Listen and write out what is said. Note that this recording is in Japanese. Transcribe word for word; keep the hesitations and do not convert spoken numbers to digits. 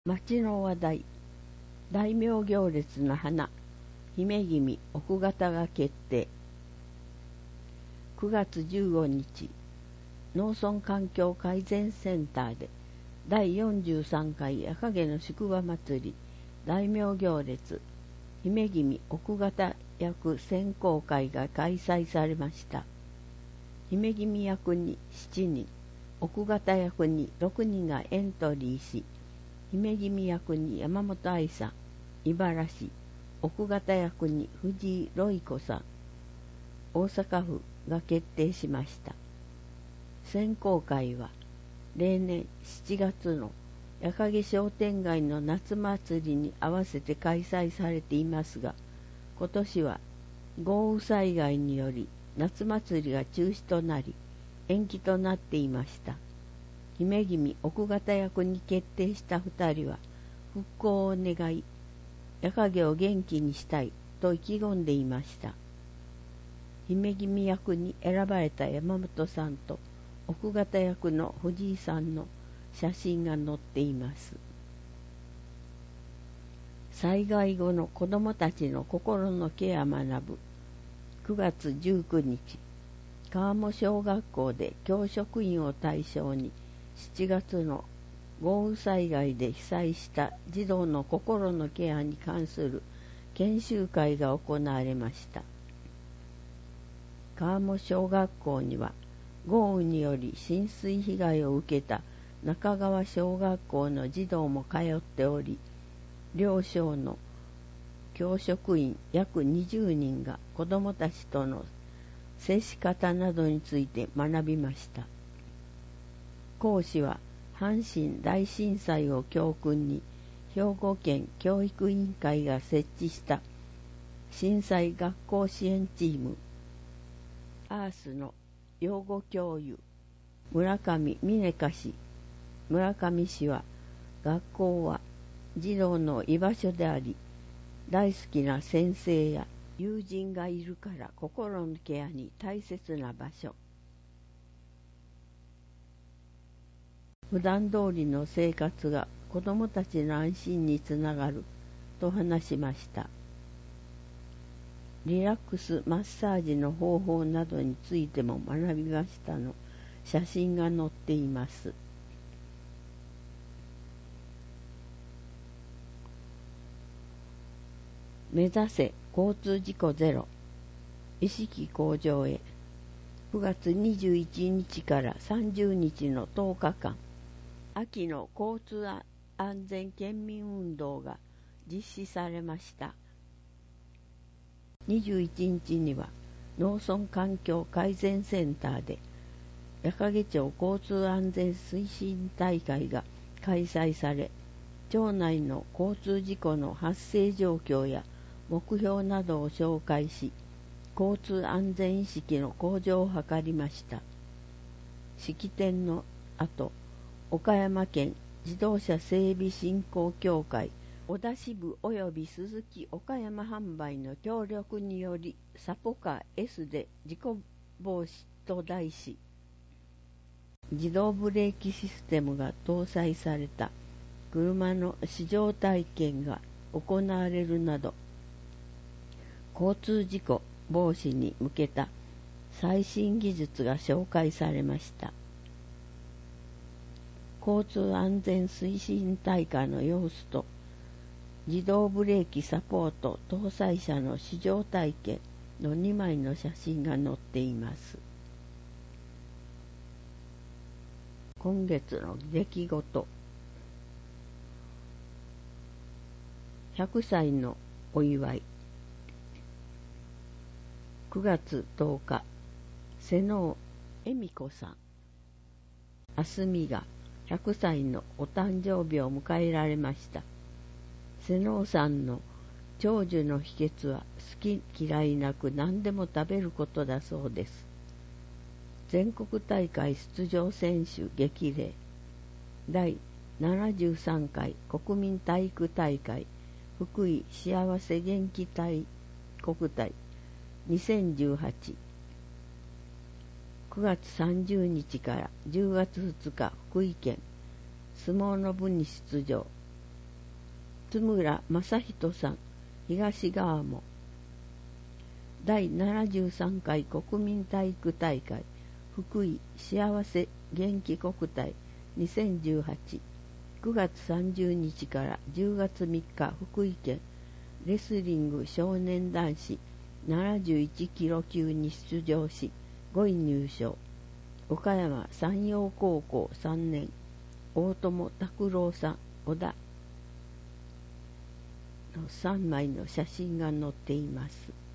町の話題。大名行列の花、姫君奥方が決定。くがつじゅうごにち、農村環境改善センターでだいよんじゅうさんかい赤毛の宿場祭り大名行列姫君奥方役選考会が開催されました。姫君役にしちにん、奥方役にろくにんがエントリーし、姫君役に山本愛さん、茨城市、奥方役に藤井ロイ子さん、大阪府が決定しました。選考会は例年しちがつの矢影商店街の夏祭りに合わせて開催されていますが、今年は豪雨災害により夏祭りが中止となり延期となっていました。姫君奥方役に決定したふたりは復興を願い、矢影を元気にしたいと意気込んでいました。姫君役に選ばれた山本さんと奥方役の藤井さんの写真が載っています。災害後の子どもたちの心のケア学ぶ。くがつじゅうくにち、川面小学校で教職員を対象にしちがつの豪雨災害で被災した児童の心のケアに関する研修会が行われました。川面小学校には豪雨により浸水被害を受けた中川小学校の児童も通っており、両小の教職員約にじゅうにんが子どもたちとの接し方などについて学びました。講師は阪神大震災を教訓に兵庫県教育委員会が設置した震災学校支援チームアースの養護教諭村上峰香氏。村上氏は、学校は児童の居場所であり、大好きな先生や友人がいるから心のケアに大切な場所。普段通りの生活が子どもたちの安心につながると話しました。リラックスマッサージの方法などについても学びましたの写真が載っています。目指せ交通事故ゼロ、意識向上へ。くがつにじゅういちにちからさんじゅうにちのとおかかん、秋の交通安全県民運動が実施されました。にじゅういちにちには農村環境改善センターで矢掛町交通安全推進大会が開催され、町内の交通事故の発生状況や目標などを紹介し、交通安全意識の向上を図りました。式典の後、岡山県自動車整備振興協会小田支部及び鈴木岡山販売の協力によりサポカー S で事故防止と題し、自動ブレーキシステムが搭載された車の試乗体験が行われるなど、交通事故防止に向けた最新技術が紹介されました。交通安全推進大会の様子と自動ブレーキサポート搭載車の試乗体験のにまいの写真が載っています。今月の出来事。ひゃくさいのお祝い。くがつとおか、瀬能恵美子さん、あすみがひゃくさいのお誕生日を迎えられました。瀬能さんの長寿の秘訣は好き嫌いなく何でも食べることだそうです。全国大会出場選手激励だいななじゅうさんかい国民体育大会福井幸せ元気大国体にせんじゅうはち、くがつさんじゅうにちからじゅうがつふつか福井県相撲の部に出場津村正人さん、東川も。だいななじゅうさんかい国民体育大会福井幸せ元気国体にせんじゅうはち、くがつさんじゅうにちからじゅうがつみっか福井県レスリング少年男子ななじゅういちキロ級に出場しごい入賞。岡山山陽高校さんねん大友拓郎さん、小田のさんまいの写真が載っています。